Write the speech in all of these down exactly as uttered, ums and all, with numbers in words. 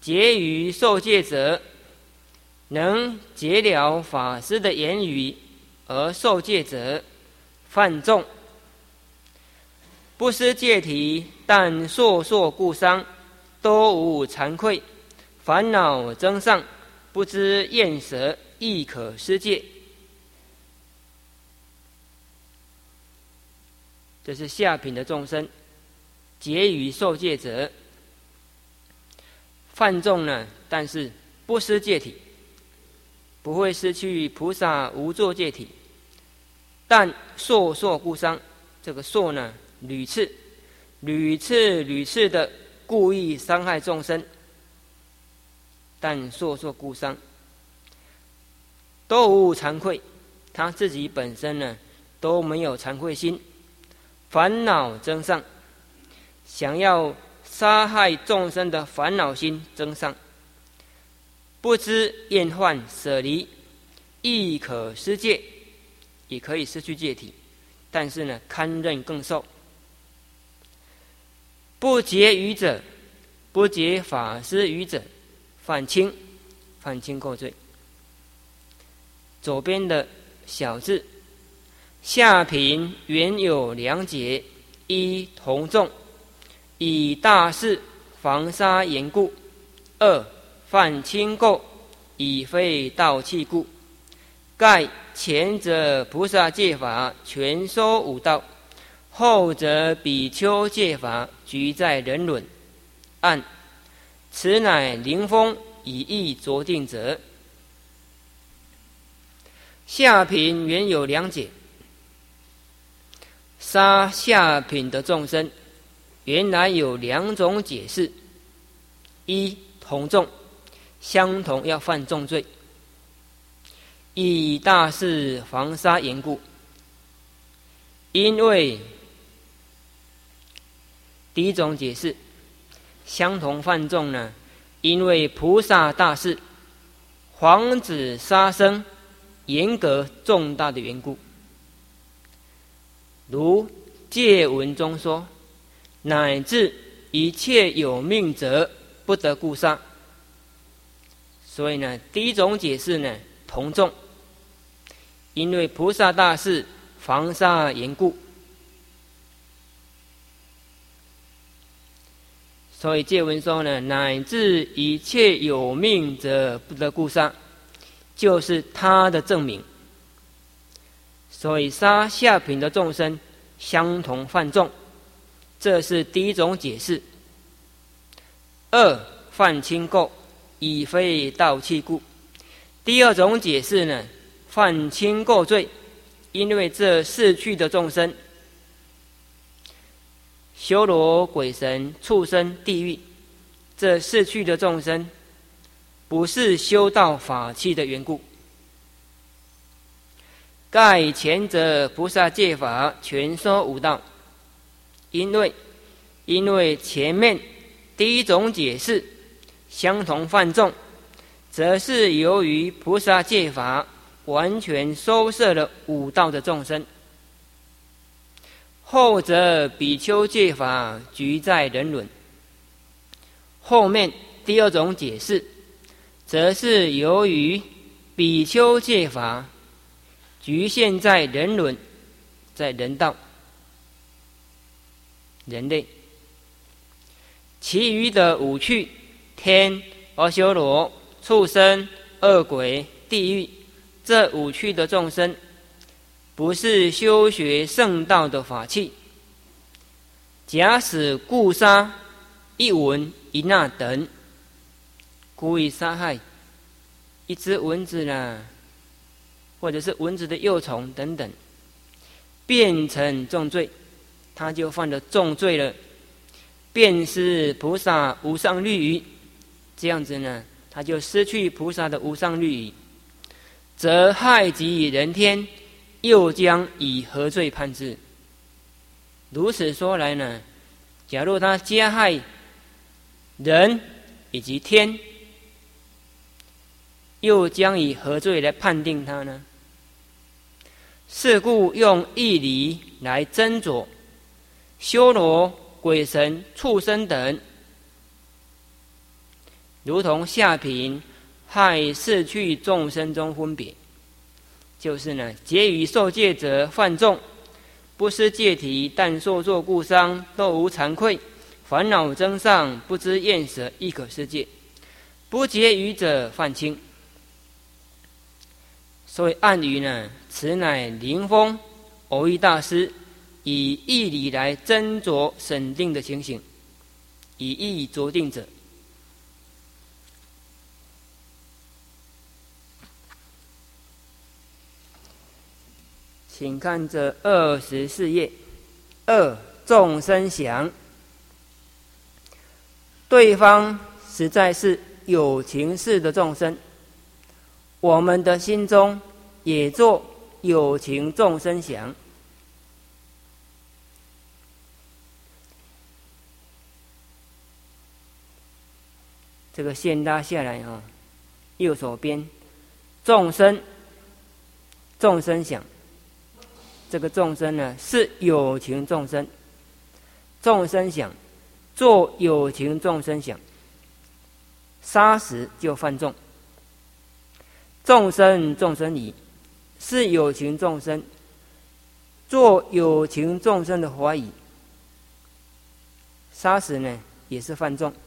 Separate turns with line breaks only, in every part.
结于受戒者，能解了法师的言语而受戒者，犯众。不思戒体，但烁烁故伤，多无惭愧，烦恼增上，不知厌舍，亦可失戒。这是下品的众生，结于受戒者，犯众呢，但是不失戒体，不会失去菩萨无作戒体，但烁烁故伤，这个烁呢，屡次、屡次、屡次的故意伤害众生，但烁烁故伤，都无惭愧，他自己本身呢都没有惭愧心，烦恼增上，想要杀害众生的烦恼心增上，不知厌患舍离，亦可失戒，也可以失去戒体，但是呢，堪任更受。不结语者，不结法师语者，犯轻，犯轻垢罪。左边的小字，下品原有两解：一同众，以大事防杀严故；二犯轻垢，以非道器故。盖前者菩萨戒法全收五道，后者比丘戒法局在人伦。按此乃灵峰以意着定者。下品原有两解，杀下品的众生原来有两种解释：一同众，相同要犯重罪，以大事防杀严故。因为第一种解释，相同犯重呢，因为菩萨大事防止杀生严格重大的缘故。如戒文中说，乃至一切有命者不得故杀。所以呢，第一种解释呢，同众，因为菩萨大事防杀严故。所以戒文说呢，乃至一切有命者不得故杀，就是他的证明。所以杀下品的众生相同犯重，这是第一种解释。二犯轻垢，以非道器故。第二种解释呢，犯轻垢罪，因为这逝去的众生，修罗、鬼神、畜生、地狱，这逝去的众生不是修道法器的缘故。盖前者菩萨戒法全收五道，因为因为前面第一种解释相同犯重，则是由于菩萨戒法完全收摄了五道的众生。后者比丘戒法局在人伦，后面第二种解释，则是由于比丘戒法局限在人伦，在人道、人类，其余的五趣、天、阿修罗、畜生、恶鬼、地狱，这五趣的众生，不是修学圣道的法器。假使故杀一蚊一纳等，故意杀害一只蚊子啦，或者是蚊子的幼虫等等，变成重罪，他就犯了重罪了，便是菩萨无上律仪。这样子呢，他就失去菩萨的无上律仪，则害及人天，又将以何罪判之？如此说来呢，假如他加害人以及天，又将以何罪来判定他呢？是故用义理来斟酌，修罗、鬼神、畜生等， 如同下品害四趣众生中分别，就是呢，结于受戒者犯众，不思戒体，但受作故伤，都无惭愧，烦恼增上，不知厌舍，亦可思戒。不结于者犯轻。所以暗语呢，此乃灵峰偶益大师以义理来斟酌审定的情形，以义酌定者。请看这二十四页，二众生想，对方实在是有情事的众生，我们的心中也做有情众生想。这个线拉下来啊、哦，右手边众生，众生想。这个众生呢，是有情众生，众生想做有情众生想，杀死就犯众。众生众生疑是有情众生，做有情众生的怀疑，杀死呢也是犯众。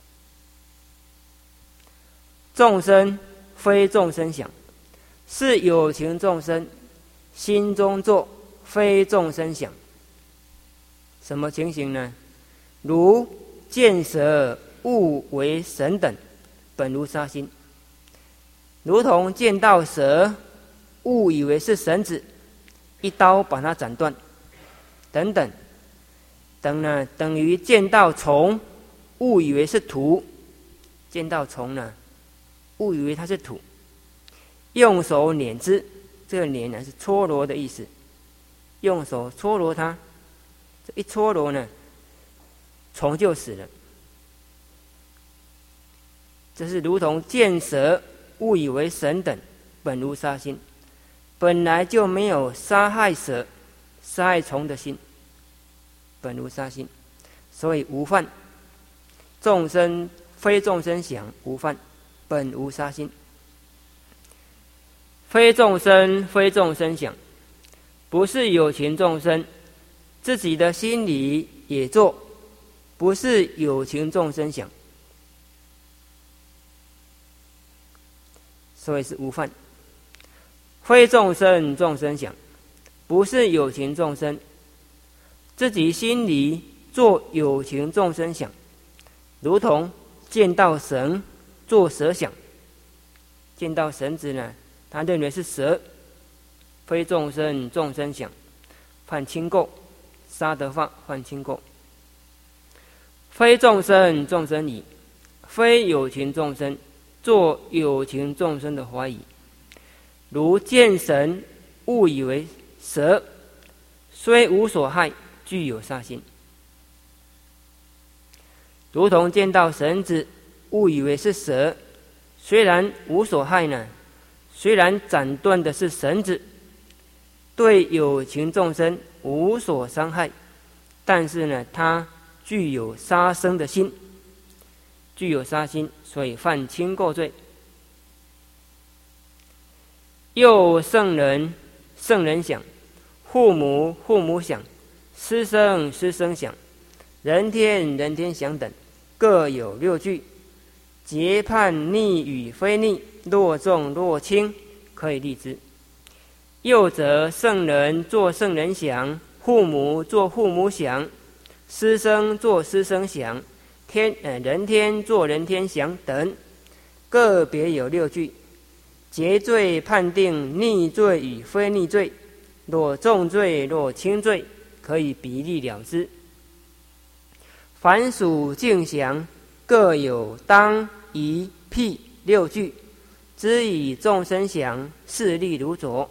众生非众生想，是有情众生心中作非众生想。什么情形呢？如见蛇误为神等，本如杀心。如同见到蛇，误以为是绳子，一刀把它斩断，等等。等呢，等于见到虫，误以为是土。见到虫呢，误以为它是土，用手捻之。这个捻呢是搓揉的意思，用手搓揉它，这一搓揉呢，虫就死了。这是如同见蛇误以为神等，本如杀心，本来就没有杀害蛇、杀害虫的心，本如杀心，所以无犯。众生非众生想，无犯，本无杀心。非众生非众生想，不是有情众生，自己的心里也做，不是有情众生想，所以是无犯。非众生众生想，不是有情众生，自己心里做有情众生想，如同见到绳做蛇想，见到绳子呢，他认为是蛇，非众生众生想，犯轻垢，杀得犯犯轻垢。非众生众生疑，非有情众生做有情众生的怀疑，如见神误以为蛇，虽无所害，具有杀心。如同见到绳子误以为是蛇，虽然无所害呢，虽然斩断的是绳子，对有情众生无所伤害，但是呢，他具有杀生的心，具有杀心，所以犯轻垢罪。又圣人圣人想，父母父母想，师生师生想，人天人天想等，各有六句。结判逆与非逆，若重若轻，可以立之。又则圣人作圣人想，父母作父母想，师生作师生想，天呃人天作人天想等，个别有六句。结罪判定逆罪与非逆罪，若重罪若轻罪，可以比例了之。凡属净想，各有当宜辟六句，知以众生想，事例如左。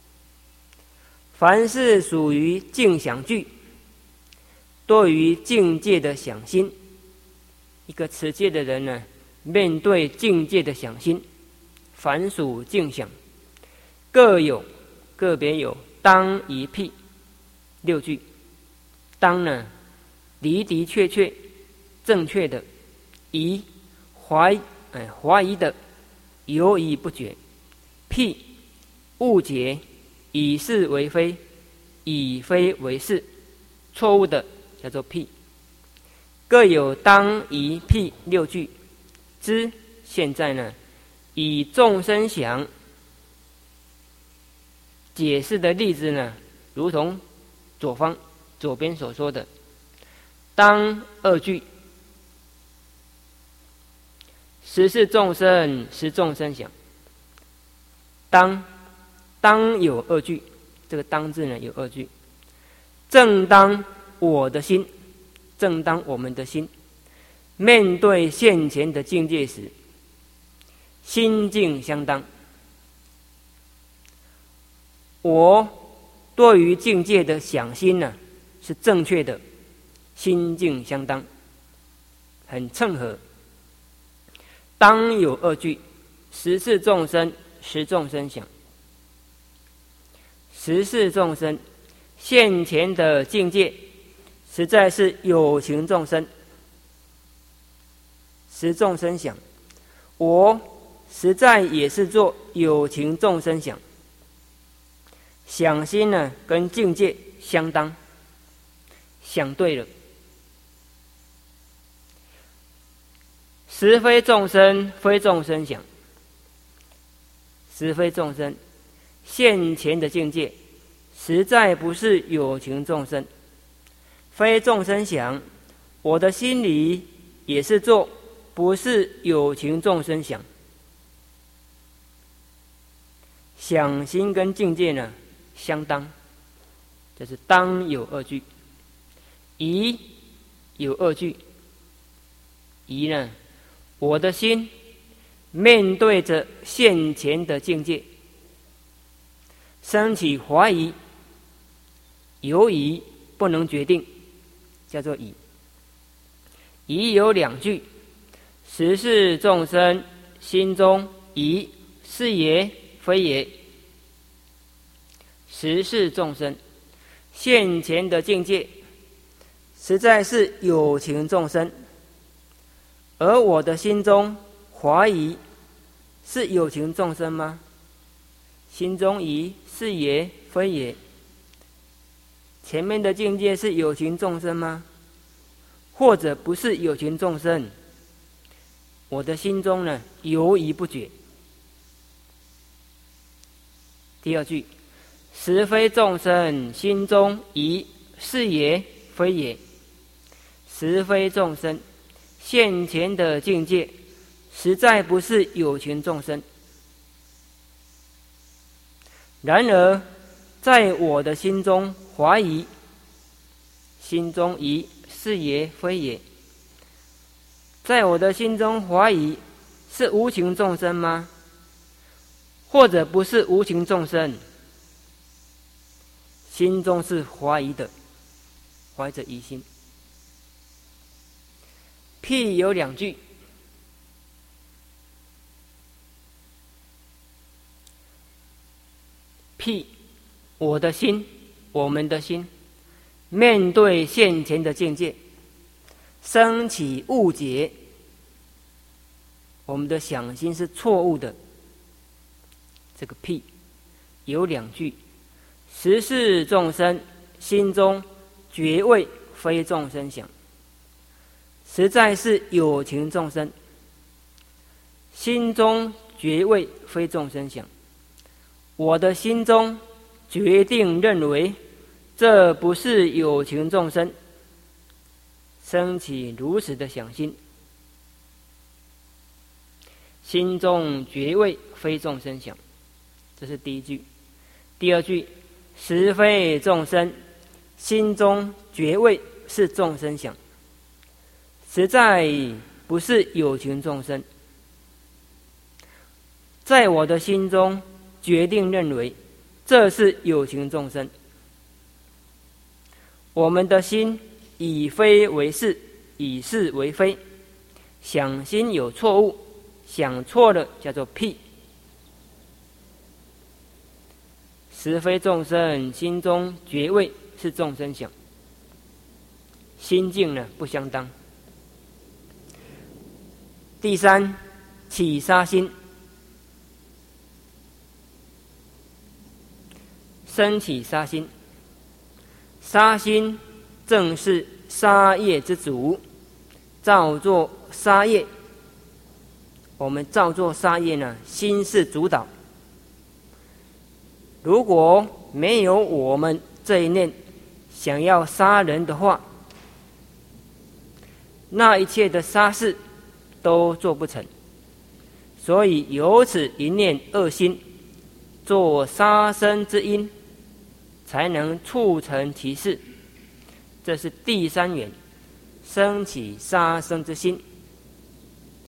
凡是属于净想句，多于境界的想心。一个持戒的人呢，面对境界的想心，凡属净想，各有个别有当宜辟六句。当呢，的的确确正确的，宜怀哎，怀疑的，犹疑不决；辟，误解，以是为非，以非为是，错误的叫做辟。各有当宜辟六句。之现在呢，以众生想解释的例子呢，如同左方左边所说的当二句，实是众生，实众生想。当当有二句，这个当字呢有二句。正当我的心，正当我们的心面对现前的境界时，心境相当。我对于境界的想心呢，是正确的，心境相当，很称合。当有二句，实是众生，实众生想。实是众生，现前的境界实在是有情众生，实众生想。我实在也是做有情众生想。想心呢，跟境界相当，想对了。实非众生，非众生想。实非众生，现前的境界实在不是有情众生，非众生想。我的心里也是做不是有情众生想。想心跟境界呢相当，这是当有二句。疑有二句。疑呢，我的心面对着现前的境界，升起怀疑、犹疑，不能决定，叫做疑。疑有两句，实是众生心中疑，是也非也。实是众生现前的境界实在是有情众生，而我的心中怀疑，是有情众生吗？心中疑，是也非也。前面的境界是有情众生吗？或者不是有情众生？我的心中呢犹疑不决。第二句，实非众生心中疑，是也非也。实非众生现前的境界实在不是有情众生，然而在我的心中怀疑，心中疑，是也非也。在我的心中怀疑，是无情众生吗？或者不是无情众生？心中是怀疑的，怀着疑心。譬有两句，譬我的心，我们的心面对现前的境界升起误解，我们的想心是错误的。这个譬有两句，实是众生心中觉位非众生想。实在是有情众生心中觉位非众生想。我的心中决定认为这不是有情众生，升起如此的想心。心中觉位非众生想，这是第一句。第二句，实非众生心中觉位是众生想。实在不是有情众生，在我的心中决定认为这是有情众生。我们的心以非为是，以是为非，想心有错误，想错了叫做譬。实非众生心中觉位是众生想，心境呢不相当。第三， 起杀心，生起杀心。杀心正是杀业之主，造作杀业。我们造作杀业呢，心是主导。如果没有我们这一念想要杀人的话，那一切的杀事都做不成。所以由此一念恶心，做杀生之因，才能促成其事。这是第三缘，生起杀生之心。